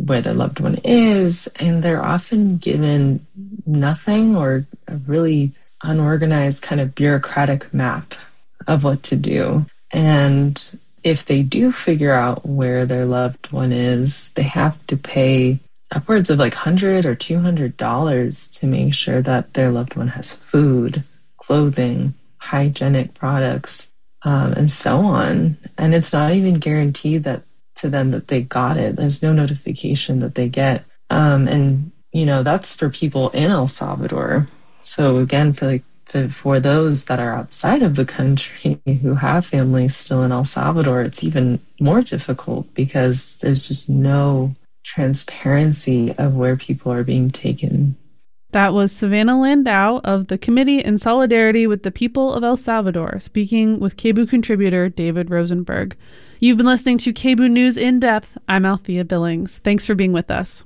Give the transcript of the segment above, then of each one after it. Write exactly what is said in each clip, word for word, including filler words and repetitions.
where their loved one is, and they're often given nothing or a really unorganized kind of bureaucratic map of what to do. And if they do figure out where their loved one is, they have to pay upwards of like one hundred dollars or two hundred dollars to make sure that their loved one has food, clothing, hygienic products, um, and so on. And it's not even guaranteed that to them that they got it. There's no notification that they get. Um, and, you know, that's for people in El Salvador. So again, for like for those that are outside of the country who have families still in El Salvador, it's even more difficult because there's just no transparency of where people are being taken. That was Savannah Landau of the Committee in Solidarity with the People of El Salvador, speaking with K B O O contributor David Rosenberg. You've been listening to K B O O News in Depth. I'm Althea Billings. Thanks for being with us.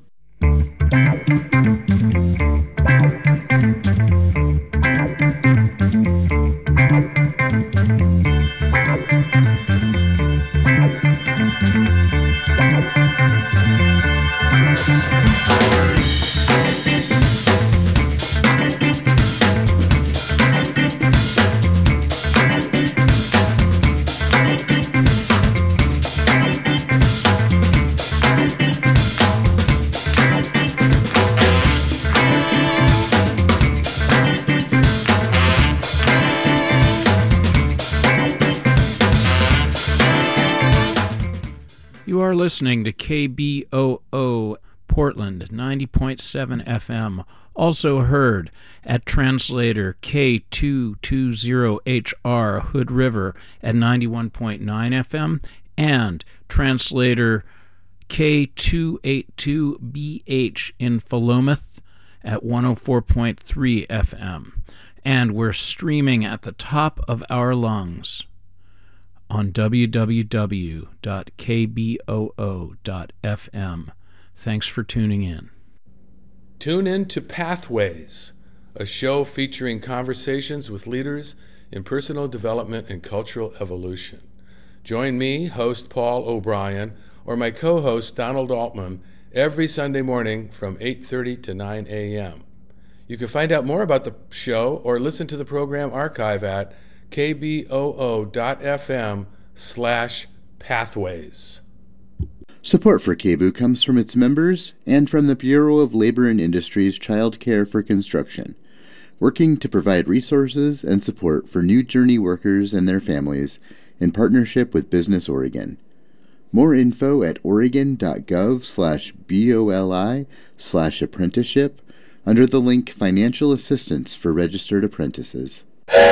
You are listening to K B O O Portland ninety point seven F M, also heard at translator K two twenty H R Hood River at ninety-one point nine F M and translator K two eighty-two B H in Philomath at one oh four point three F M. And we're streaming at the top of our lungs on w w w dot k b o o dot f m. Thanks for tuning in. Tune in to Pathways, a show featuring conversations with leaders in personal development and cultural evolution. Join me, host Paul O'Brien, or my co-host Donald Altman every Sunday morning from eight thirty to nine a.m. You can find out more about the show or listen to the program archive at kboo.fm slash pathways. Support for K B O O comes from its members and from the Bureau of Labor and Industry's Child Care for Construction, working to provide resources and support for New Journey workers and their families in partnership with Business Oregon. More info at oregon.gov slash BOLI slash apprenticeship under the link Financial Assistance for Registered Apprentices.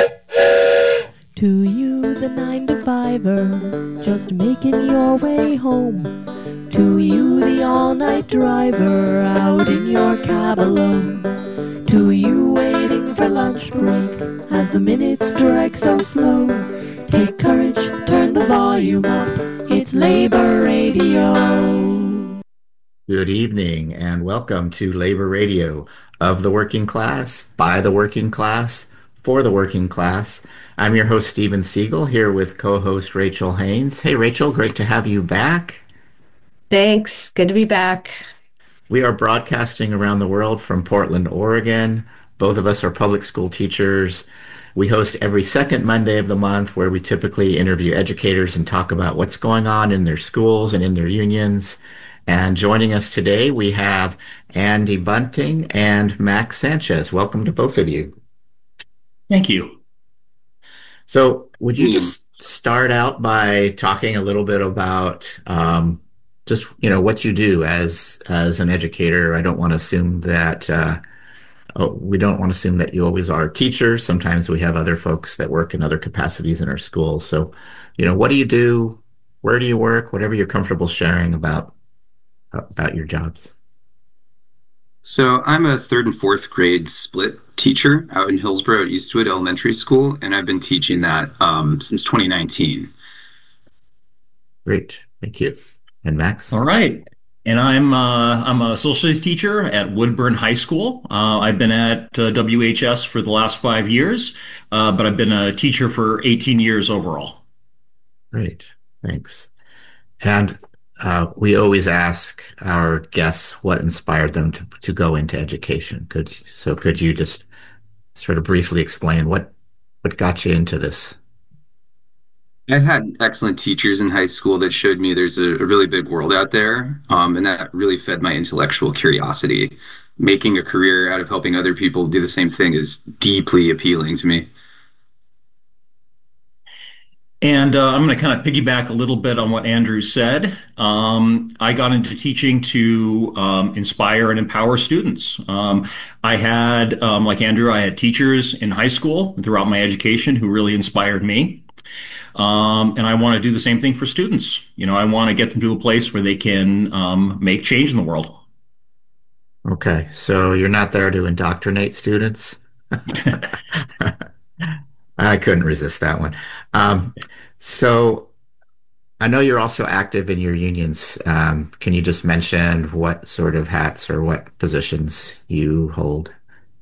To you, the nine to fiver, just making your way home. To you, the all-night driver, out in your cab alone. To you, waiting for lunch break, as the minutes drag so slow. Take courage, turn the volume up, it's Labor Radio. Good evening, and welcome to Labor Radio, of the working class, by the working class, for the working class. I'm your host, Steven Siegel, here with co-host Rachel Haynes. Hey, Rachel, great to have you back. Thanks. Good to be back. We are broadcasting around the world from Portland, Oregon. Both of us are public school teachers. We host every second Monday of the month, where we typically interview educators and talk about what's going on in their schools and in their unions. And joining us today, we have Andy Bunting and Max Sanchez. Welcome to both of you. Thank you. So would you just start out by talking a little bit about um, just, you know, what you do as as an educator? I don't want to assume that, uh, oh, we don't want to assume that you always are a teacher. Sometimes we have other folks that work in other capacities in our schools. So, you know, what do you do? Where do you work? Whatever you're comfortable sharing about about your jobs. So I'm a third and fourth grade split teacher out in Hillsborough at Eastwood Elementary School, and I've been teaching that um, since twenty nineteen. Great, thank you. And Max? All right. And I'm uh, I'm a social studies teacher at Woodburn High School. Uh, I've been at uh, W H S for the last five years, uh, but I've been a teacher for eighteen years overall. Great, thanks. And uh, we always ask our guests what inspired them to, to go into education. Could so could you just sort of briefly explain what what got you into this? I had excellent teachers in high school that showed me there's a, a really big world out there, um, and that really fed my intellectual curiosity. Making a career out of helping other people do the same thing is deeply appealing to me. And uh, I'm going to kind of piggyback a little bit on what Andrew said. Um, I got into teaching to um, inspire and empower students. Um, I had, um, like Andrew, I had teachers in high school and throughout my education who really inspired me. Um, and I want to do the same thing for students. You know, I want to get them to a place where they can um, make change in the world. Okay, so you're not there to indoctrinate students? I couldn't resist that one. Um, so I know you're also active in your unions. Um, can you just mention what sort of hats or what positions you hold?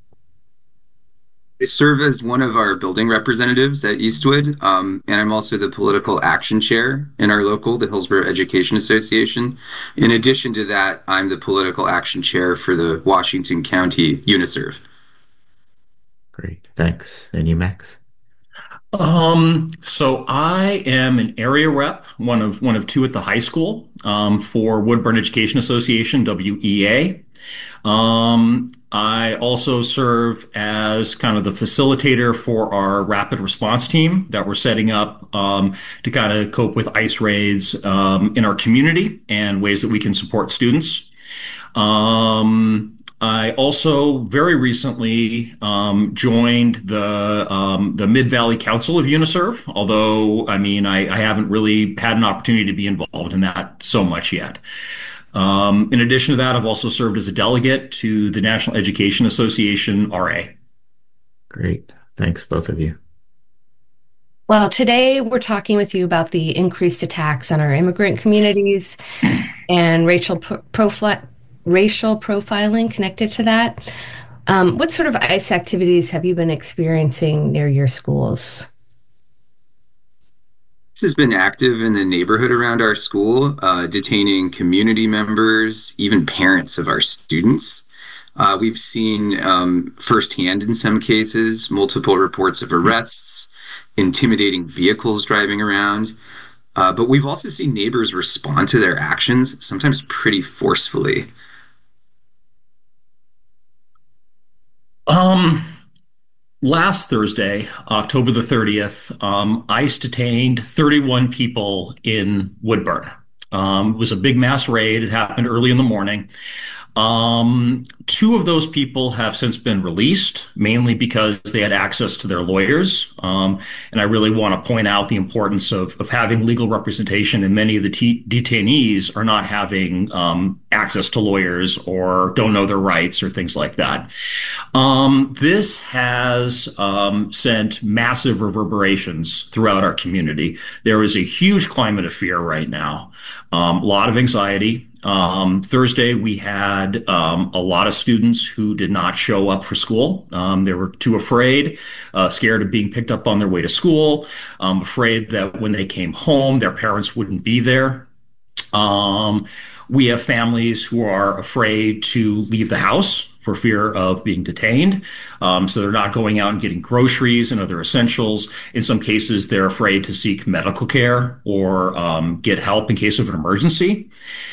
I serve as one of our building representatives at Eastwood, um, and I'm also the political action chair in our local, the Hillsborough Education Association. In addition to that, I'm the political action chair for the Washington County UNISERV. Great, thanks. And you, Max? Um, so I am an area rep, one of one of two at the high school, um, for Woodburn Education Association, W E A. Um, I also serve as kind of the facilitator for our rapid response team that we're setting up um, to kind of cope with ICE raids um, in our community and ways that we can support students. Um, I also very recently um, joined the um, the Mid Valley Council of UNISERV, although I mean I, I haven't really had an opportunity to be involved in that so much yet. Um, in addition to that, I've also served as a delegate to the National Education Association, R A. Great. Thanks, both of you. Well, today we're talking with you about the increased attacks on our immigrant communities and racial pro- profi- racial profiling connected to that. Um, what sort of ICE activities have you been experiencing near your schools? Has been active in the neighborhood around our school, uh, detaining community members, even parents of our students. Uh, we've seen um, firsthand in some cases, multiple reports of arrests, intimidating vehicles driving around. Uh, but we've also seen neighbors respond to their actions, sometimes pretty forcefully. Um... Last Thursday, October the thirtieth, um, ICE detained thirty-one people in Woodburn. Um, it was a big mass raid. It happened early in the morning. Um, two of those people have since been released, mainly because they had access to their lawyers. Um, and I really want to point out the importance of, of having legal representation, and many of the t- detainees are not having um, access to lawyers or don't know their rights or things like that. Um, this has um, sent massive reverberations throughout our community. There is a huge climate of fear right now, um, a lot of anxiety. Um, Thursday, we had um, a lot of students who did not show up for school. Um, they were too afraid, uh, scared of being picked up on their way to school, um, afraid that when they came home, their parents wouldn't be there. Um, we have families who are afraid to leave the house for fear of being detained. Um, so they're not going out and getting groceries and other essentials. In some cases, they're afraid to seek medical care or um, get help in case of an emergency.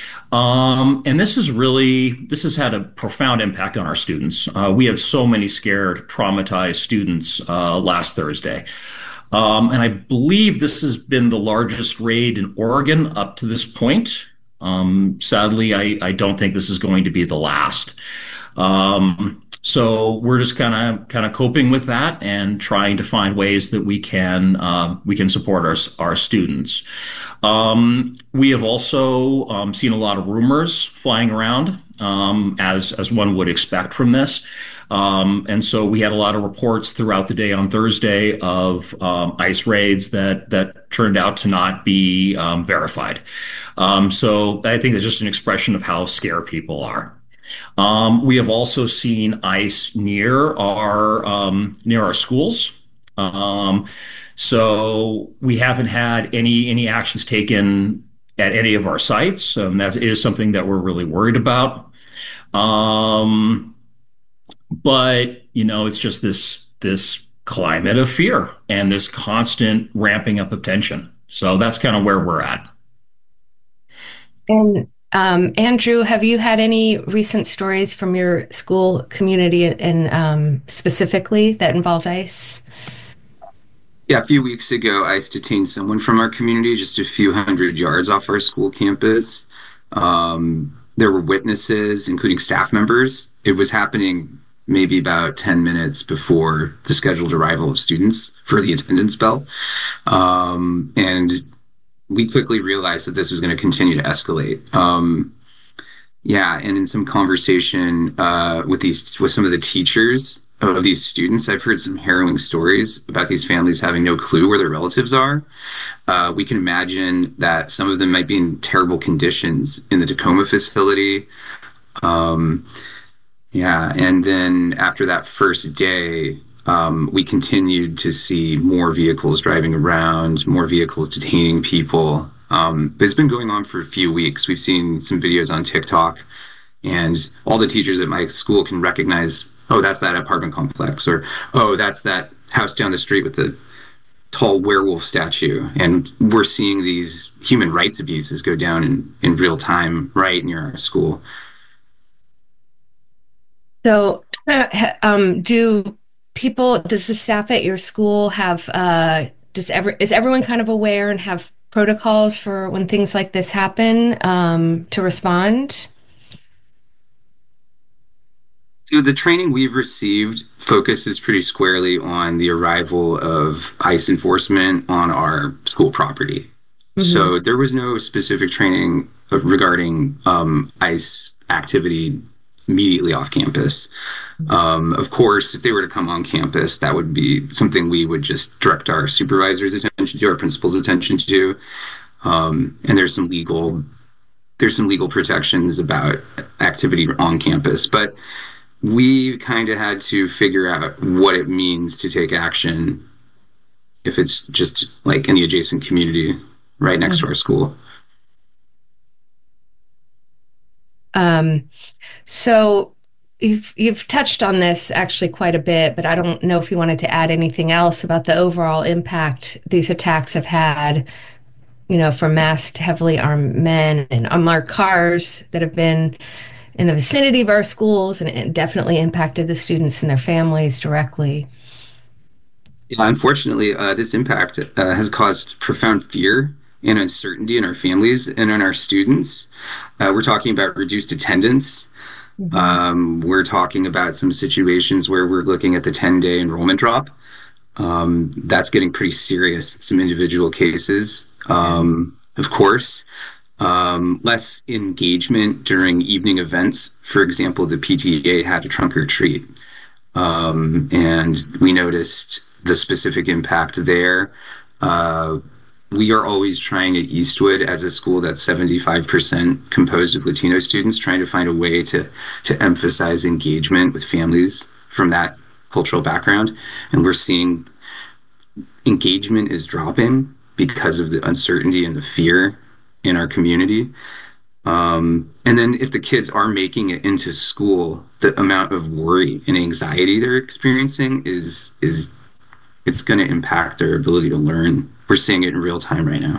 Um, and this is really, this has had a profound impact on our students. Uh, we had so many scared, traumatized students uh, last Thursday. Um, and I believe this has been the largest raid in Oregon up to this point. Um, sadly, I, I don't think this is going to be the last. Um, so we're just kind of kind of coping with that and trying to find ways that we can uh, we can support our our students. Um, we have also um, seen a lot of rumors flying around, um, as as one would expect from this. Um, and so we had a lot of reports throughout the day on Thursday of um, ICE raids that that turned out to not be um, verified. Um, so I think it's just an expression of how scared people are. Um, we have also seen ICE near our um, near our schools. Um, so we haven't had any any actions taken at any of our sites. Um, that is something that we're really worried about. Um, but you know, it's just this this climate of fear and this constant ramping up of tension. So that's kind of where we're at. And um, Andrew, have you had any recent stories from your school community and um, specifically that involved ICE? Yeah, a few weeks ago, ICE detained someone from our community just a few hundred yards off our school campus. Um, there were witnesses, including staff members. It was happening maybe about ten minutes before the scheduled arrival of students for the attendance bell. Um, and we quickly realized that this was going to continue to escalate. Um, yeah, and in some conversation uh, with these with some of the teachers of these students, I've heard some harrowing stories about these families having no clue where their relatives are. Uh, we can imagine that some of them might be in terrible conditions in the Tacoma facility. Um, yeah, and then after that first day, um, we continued to see more vehicles driving around, more vehicles detaining people. Um, but it's been going on for a few weeks. We've seen some videos on TikTok, and all the teachers at my school can recognize, oh, that's that apartment complex, or, oh, that's that house down the street with the tall werewolf statue. And we're seeing these human rights abuses go down in, in real time right near our school. So uh, um, do people, does the staff at your school have, uh, does ever, is everyone kind of aware and have protocols for when things like this happen um, to respond? So the training we've received focuses pretty squarely on the arrival of ICE enforcement on our school property. Mm-hmm. So there was no specific training regarding um, ICE activity immediately off campus. Um, of course, if they were to come on campus, that would be something we would just direct our supervisors' attention to, our principal's attention to. Um, and there's some legal, there's some legal protections about activity on campus, but we kind of had to figure out what it means to take action if it's just like in the adjacent community right next mm-hmm. to our school. Um, so you've, you've touched on this actually quite a bit, but I don't know if you wanted to add anything else about the overall impact these attacks have had, you know, from masked, heavily armed men and unmarked cars that have been in the vicinity of our schools, and it definitely impacted the students and their families directly. Yeah, unfortunately, uh, this impact uh, has caused profound fear and uncertainty in our families and in our students. Uh, we're talking about reduced attendance. Mm-hmm. Um, we're talking about some situations where we're looking at the ten-day enrollment drop. Um, that's getting pretty serious, some individual cases, um, of course. Um, less engagement during evening events. For example, the P T A had a trunk or treat, um, and we noticed the specific impact there. Uh, we are always trying at Eastwood, as a school that's seventy-five percent composed of Latino students, trying to find a way to to emphasize engagement with families from that cultural background. And we're seeing engagement is dropping because of the uncertainty and the fear in our community. Um, and then if the kids are making it into school, the amount of worry and anxiety they're experiencing is, is it's going to impact their ability to learn. We're seeing it in real time right now.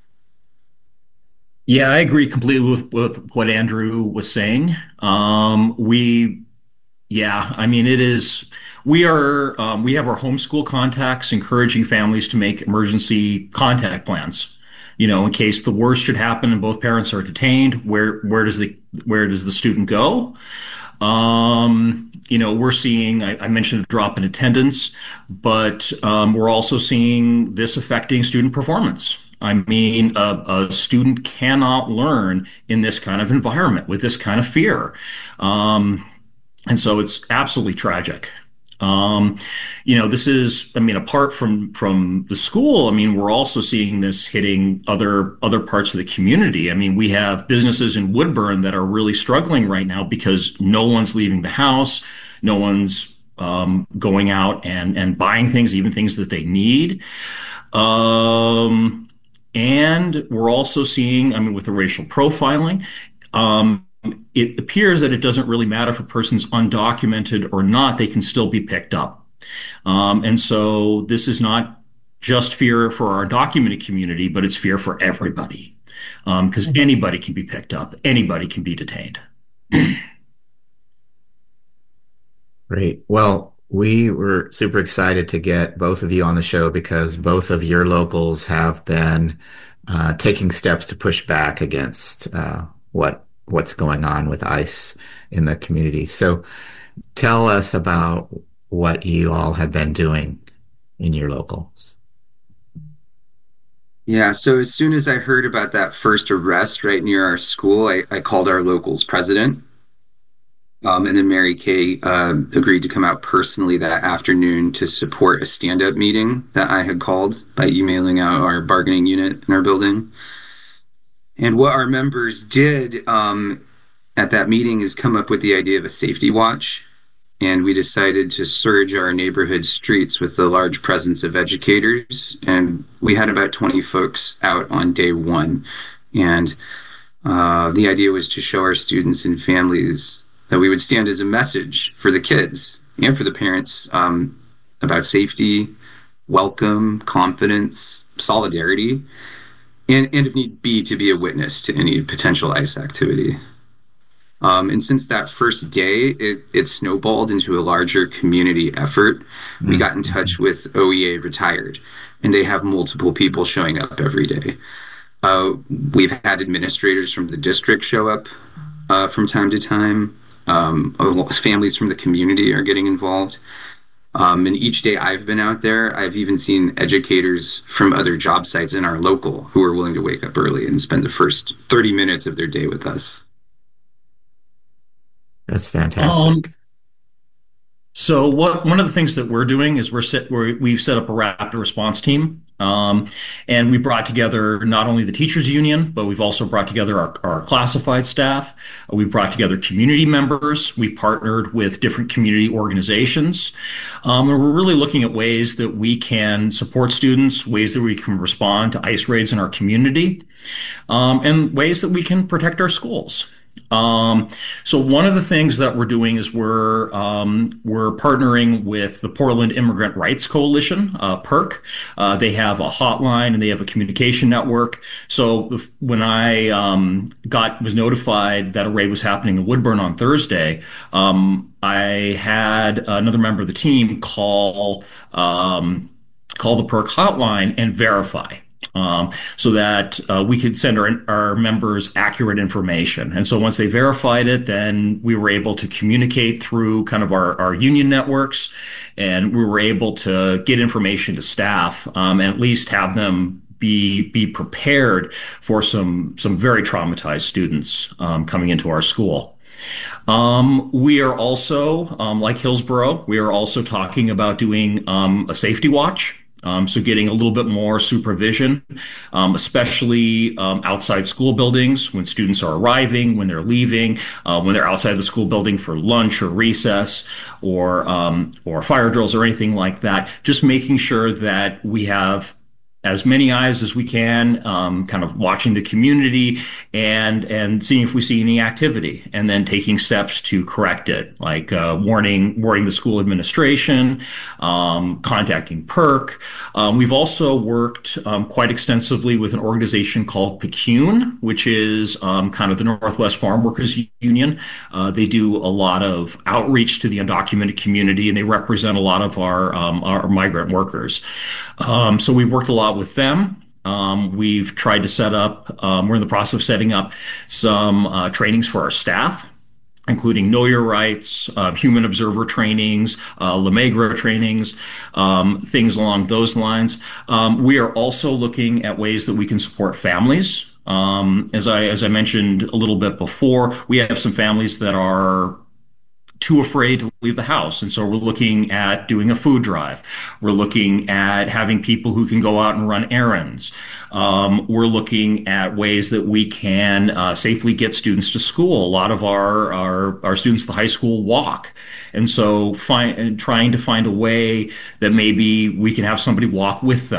Yeah, I agree completely with, with what Andrew was saying. Um, we, yeah, I mean, it is, we are, um, we have our homeschool contacts encouraging families to make emergency contact plans. You know, in case the worst should happen and both parents are detained, where where does the where does the student go? Um, you know, we're seeing, I, I mentioned a drop in attendance, but um, we're also seeing this affecting student performance. I mean, a, a student cannot learn in this kind of environment with this kind of fear. Um, and so it's absolutely tragic. Um, you know, this is, I mean, apart from, from the school, I mean, we're also seeing this hitting other, other parts of the community. I mean, we have businesses in Woodburn that are really struggling right now because no one's leaving the house. No one's, um, going out and, and buying things, even things that they need. Um, And we're also seeing, I mean, with the racial profiling, um, it appears that it doesn't really matter if a person's undocumented or not, they can still be picked up. Um, and so this is not just fear for our undocumented community, but it's fear for everybody, because um, anybody can be picked up, anybody can be detained. Great. Well, we were super excited to get both of you on the show because both of your locals have been uh, taking steps to push back against uh, what what's going on with ICE in the community. So tell us about what you all have been doing in your locals. Yeah, so as soon as I heard about that first arrest right near our school, I, I called our locals president. Um, and then Mary Kay uh, agreed to come out personally that afternoon to support a stand-up meeting that I had called by emailing out our bargaining unit in our building. And what our members did um, at that meeting is come up with the idea of a safety watch. And we decided to surge our neighborhood streets with the large presence of educators. And we had about twenty folks out on day one. And uh, the idea was to show our students and families that we would stand as a message for the kids and for the parents um, about safety, welcome, confidence, solidarity, and, and if need be, to be a witness to any potential ICE activity. Um, and since that first day, it, it snowballed into a larger community effort. Mm-hmm. We got in touch with O E A Retired, and they have multiple people showing up every day. Uh, we've had administrators from the district show up uh, from time to time. Um, families from the community are getting involved. Um, and each day I've been out there, I've even seen educators from other job sites in our local who are willing to wake up early and spend the first thirty minutes of their day with us. That's fantastic. Um, so what one of the things that we're doing is we're, set, we're we've set up a rapid response team. Um, and we brought together not only the teachers union, but we've also brought together our, our classified staff. We brought together community members. We partnered with different community organizations. Um, and we're really looking at ways that we can support students, ways that we can respond to ICE raids in our community, um, and ways that we can protect our schools. Um, so one of the things that we're doing is we're um, we're partnering with the Portland Immigrant Rights Coalition, uh, PIRC. Uh, they have a hotline and they have a communication network. So if, when I um, got was notified that a raid was happening in Woodburn on Thursday, um, I had another member of the team call um, call the PIRC hotline and verify. Um, so that uh, we could send our, our members accurate information. And so once they verified it, then we were able to communicate through kind of our, our union networks, and we were able to get information to staff um, and at least have them be be prepared for some some very traumatized students um, coming into our school. Um, we are also, um, like Hillsborough, we are also talking about doing um, a safety watch. Um, so getting a little bit more supervision, um, especially um, outside school buildings when students are arriving, when they're leaving, uh, when they're outside the school building for lunch or recess or um, or fire drills or anything like that. Just making sure that we have as many eyes as we can, um, kind of watching the community and and seeing if we see any activity, and then taking steps to correct it, like uh, warning warning the school administration, um, contacting PIRC. Um, we've also worked um, quite extensively with an organization called PCUNE, which is um, kind of the Northwest Farm Workers Union. Uh, they do a lot of outreach to the undocumented community, and they represent a lot of our um, our migrant workers. Um, so we worked a lot with them. Um, we've tried to set up, um, we're in the process of setting up some uh, trainings for our staff, including Know Your Rights, uh, Human Observer trainings, uh, La Migra trainings, um, things along those lines. Um, we are also looking at ways that we can support families. Um, as I as I mentioned a little bit before, we have some families that are too afraid to leave the house. And so we're looking at doing a food drive. We're looking at having people who can go out and run errands. Um, we're looking at ways that we can uh, safely get students to school. A lot of our, our, our students at the high school walk. And so find, trying to find a way that maybe we can have somebody walk with them.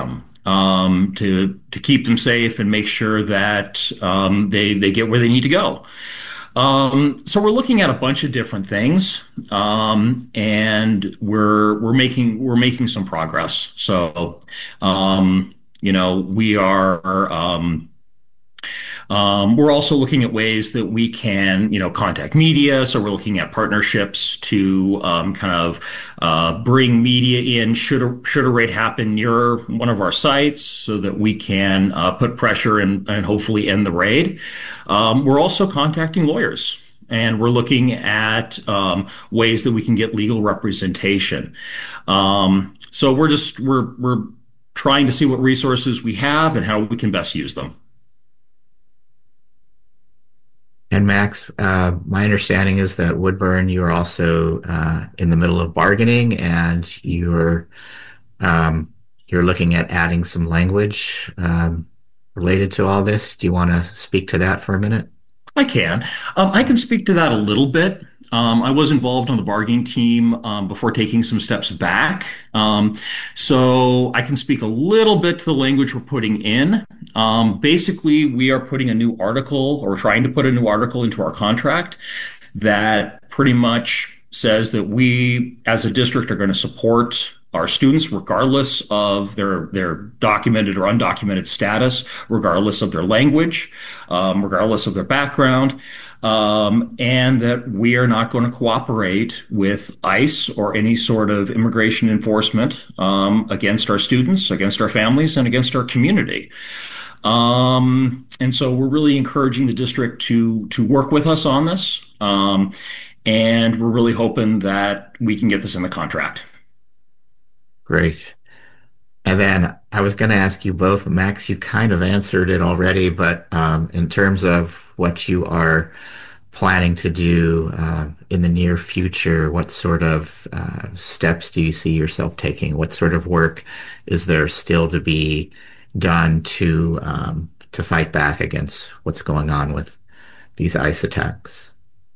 um, to to keep them safe and make sure that um, they they get where they need to go. Um, so we're looking at a bunch of different things, um, and we're we're making we're making some progress. So, um, you know, we are. Um, Um, we're also looking at ways that we can, you know, contact media. So we're looking at partnerships to um, kind of uh, bring media in should a, should a raid happen near one of our sites so that we can uh, put pressure and, and hopefully end the raid. Um, we're also contacting lawyers. And we're looking at um, ways that we can get legal representation. Um, so we're just we're we're trying to see what resources we have and how we can best use them. And Max, uh, my understanding is that Woodburn, you're also uh, in the middle of bargaining, and you're um, you're looking at adding some language um, related to all this. Do you want to speak to that for a minute? I can. Um, I can speak to that a little bit. Um, I was involved on the bargaining team um, before taking some steps back. Um, so I can speak a little bit to the language we're putting in. Um, basically, we are putting a new article, or trying to put a new article into our contract that pretty much says that we, as a district, are going to support our students regardless of their their documented or undocumented status, regardless of their language, um, regardless of their background, um, and that we are not going to cooperate with ICE or any sort of immigration enforcement um, against our students, against our families, and against our community. Um, and so we're really encouraging the district to to work with us on this, um, and we're really hoping that we can get this in the contract. Great. And then I was going to ask you both, Max, you kind of answered it already, but um, in terms of what you are planning to do uh, in the near future, what sort of uh, steps do you see yourself taking? What sort of work is there still to be done to um, to fight back against what's going on with these ICE attacks?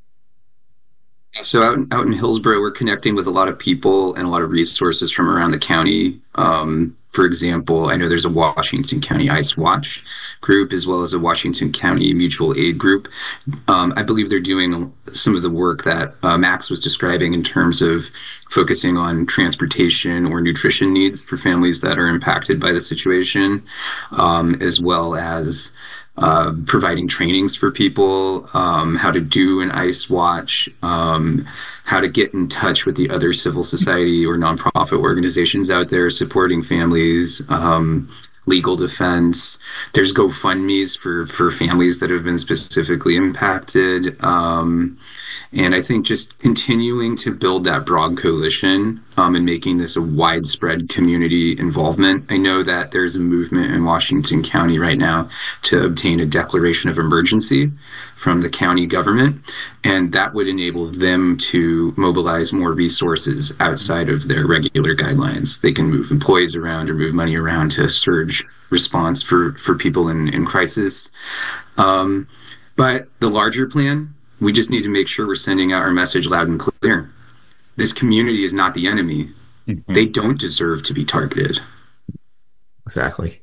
So out in, out in Hillsborough, we're connecting with a lot of people and a lot of resources from around the county. Um, for example, I know there's a Washington County ICE Watch group, as well as a Washington County Mutual Aid group. Um, I believe they're doing some of the work that uh, Max was describing in terms of focusing on transportation or nutrition needs for families that are impacted by the situation, um, as well as Uh, providing trainings for people, um, how to do an ICE watch, um, how to get in touch with the other civil society or nonprofit organizations out there supporting families, um, legal defense. There's GoFundMes for, for families that have been specifically impacted. Um, and I think just continuing to build that broad coalition um, and making this a widespread community involvement. I know that there's a movement in Washington County right now to obtain a declaration of emergency from the county government, and that would enable them to mobilize more resources outside of their regular guidelines. They can move employees around or move money around to surge response for, for people in, in crisis. Um, but the larger plan, we just need to make sure we're sending out our message loud and clear. This community is not the enemy. Mm-hmm. They don't deserve to be targeted. Exactly.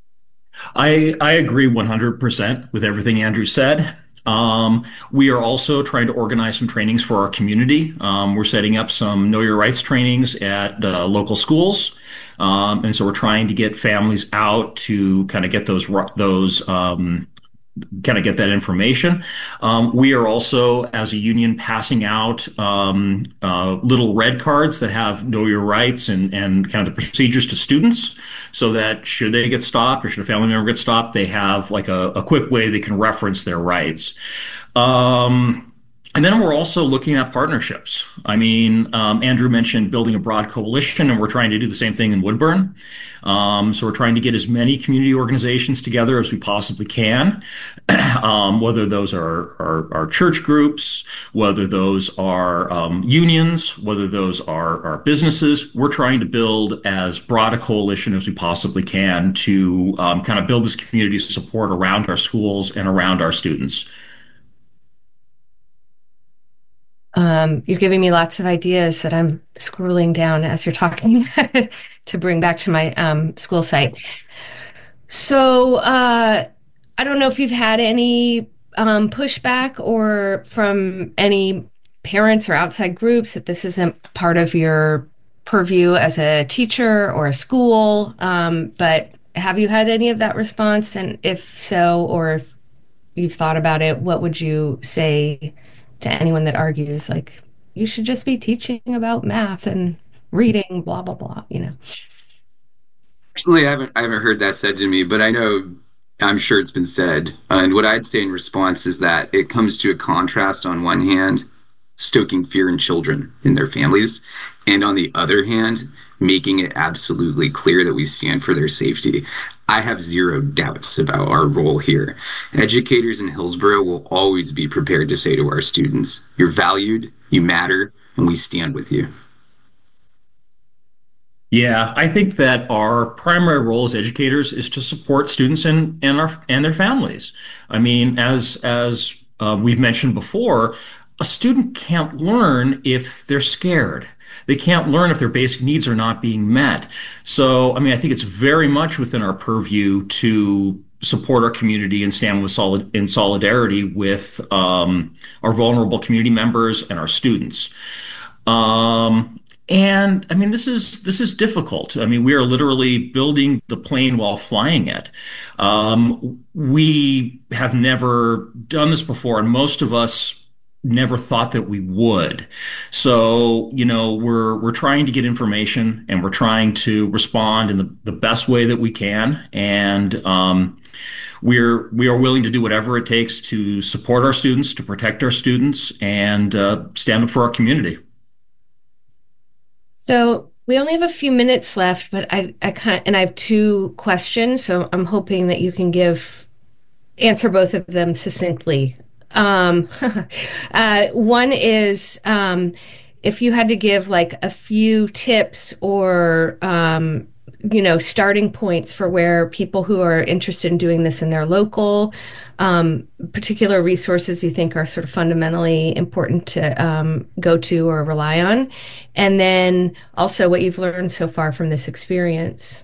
I I agree one hundred percent with everything Andrew said. Um, we are also trying to organize some trainings for our community. Um, we're setting up some Know Your Rights trainings at uh, local schools. Um, and so we're trying to get families out to kind of get those those um, kind of get that information. Um, we are also, as a union, passing out um, uh, little red cards that have Know Your Rights and, and kind of the procedures to students, so that should they get stopped or should a family member get stopped, they have like a, a quick way they can reference their rights. Um, And then we're also looking at partnerships. I mean, um, Andrew mentioned building a broad coalition, and we're trying to do the same thing in Woodburn. Um, so we're trying to get as many community organizations together as we possibly can, um, whether those are, are, are church groups, whether those are um, unions, whether those are, are businesses. We're trying to build as broad a coalition as we possibly can to um, kind of build this community support around our schools and around our students. Um, you're giving me lots of ideas that I'm scrolling down as you're talking to bring back to my um, school site. So uh, I don't know if you've had any um, pushback or from any parents or outside groups that this isn't part of your purview as a teacher or a school, um, but have you had any of that response? And if so, or if you've thought about it, what would you say to anyone that argues like you should just be teaching about math and reading, blah blah blah, you know? Personally, I haven't I haven't heard that said to me, but I know I'm sure it's been said. And what I'd say in response is that it comes to a contrast on one hand, stoking fear in children in their families, and on the other hand, making it absolutely clear that we stand for their safety. I have zero doubts about our role here. Educators in Hillsborough will always be prepared to say to our students, "You're valued, you matter, and we stand with you." Yeah, I think that our primary role as educators is to support students and and our and their families. I mean, as as uh, we've mentioned before, a student can't learn if they're scared. They can't learn if their basic needs are not being met. So, I mean, I think it's very much within our purview to support our community and stand with solid in solidarity with um, our vulnerable community members and our students. Um, And I mean, this is this is difficult. I mean, we are literally building the plane while flying it. Um, we have never done this before, and most of us never thought that we would. So, you know, we're we're trying to get information, and we're trying to respond in the, the best way that we can. And um, we're we are willing to do whatever it takes to support our students, to protect our students, and uh, stand up for our community. So we only have a few minutes left, but I, I kind and I have two questions. So I'm hoping that you can give answer both of them succinctly. Um, uh, one is um, if you had to give like a few tips or um, you know starting points for where people who are interested in doing this in their local um, particular resources you think are sort of fundamentally important to um, go to or rely on, and then also what you've learned so far from this experience.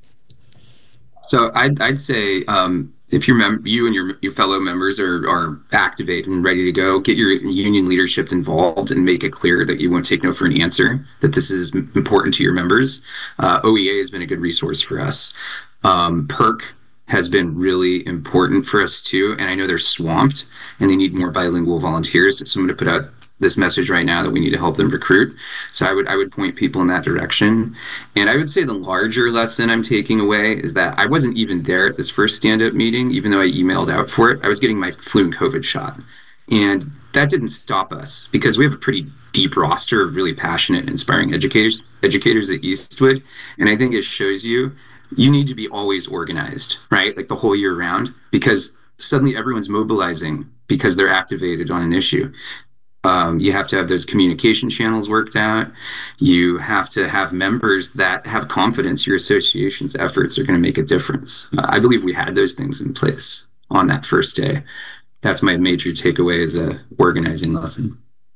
So I'd, I'd say um, if you're mem- you and your, your fellow members are, are activate and ready to go, get your union leadership involved and make it clear that you won't take no for an answer, that this is important to your members. Uh, O E A has been a good resource for us. Um, PERC has been really important for us too, and I know they're swamped and they need more bilingual volunteers. So I'm going to put out this message right now that we need to help them recruit. So I would I would point people in that direction. And I would say the larger lesson I'm taking away is that I wasn't even there at this first stand-up meeting, even though I emailed out for it. I was getting my flu and COVID shot. And that didn't stop us because we have a pretty deep roster of really passionate and inspiring educators educators at Eastwood. And I think it shows you you need to be always organized, right? Like the whole year round, because suddenly everyone's mobilizing because they're activated on an issue. Um, you have to have those communication channels worked out. You have to have members that have confidence your association's efforts are going to make a difference. Uh, I believe we had those things in place on that first day. That's my major takeaway as a organizing lesson.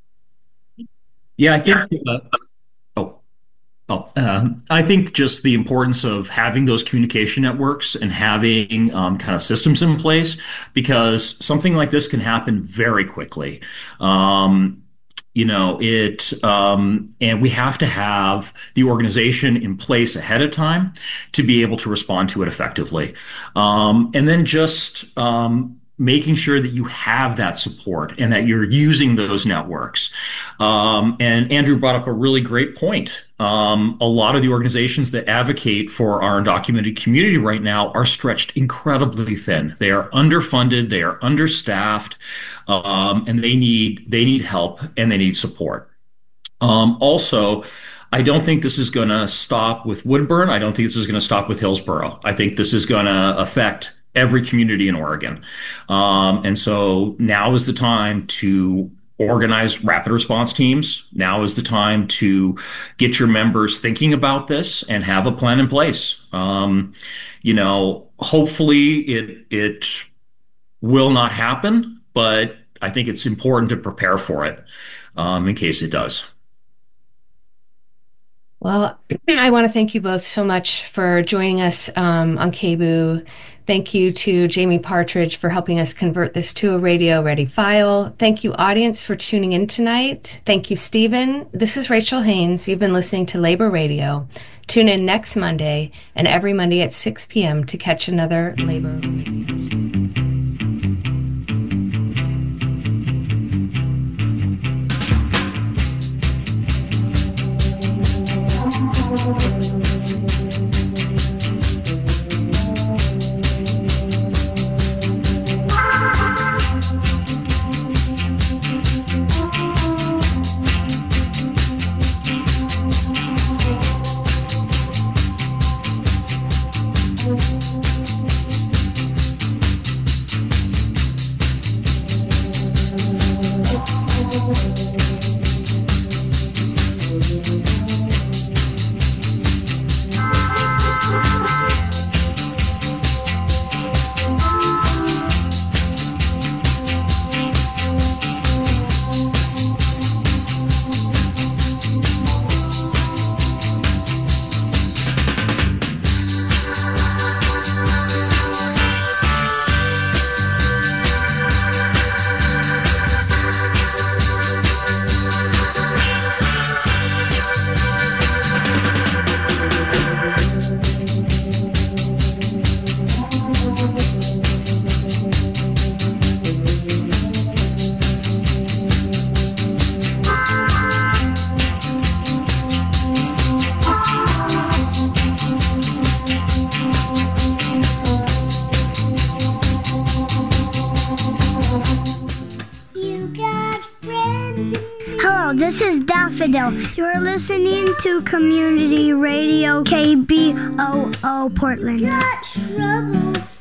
Yeah, I think. Uh, oh, oh, um, I think just the importance of having those communication networks and having um, kind of systems in place, because something like this can happen very quickly. Um, you know, it, um, and we have to have the organization in place ahead of time to be able to respond to it effectively. Um, and then just, um, making sure that you have that support and that you're using those networks. Um, and Andrew brought up a really great point. Um, a lot of the organizations that advocate for our undocumented community right now are stretched incredibly thin. They are underfunded, they are understaffed, um, and they need they need help and they need support. Um, also, I don't think this is going to stop with Woodburn. I don't think this is going to stop with Hillsborough. I think this is going to affect every community in Oregon. Um, and so now is the time to organize rapid response teams. Now is the time to get your members thinking about this and have a plan in place. Um, you know, hopefully it, it will not happen, but I think it's important to prepare for it. um, in case it does. Well, I want to thank you both so much for joining us um, on K B O O. Thank you to Jamie Partridge for helping us convert this to a radio-ready file. Thank you, audience, for tuning in tonight. Thank you, Stephen. This is Rachel Haynes. You've been listening to Labor Radio. Tune in next Monday and every Monday at six p.m. to catch another Labor. This is Daffodil. You're listening to Community Radio K B O O Portland. Got troubles.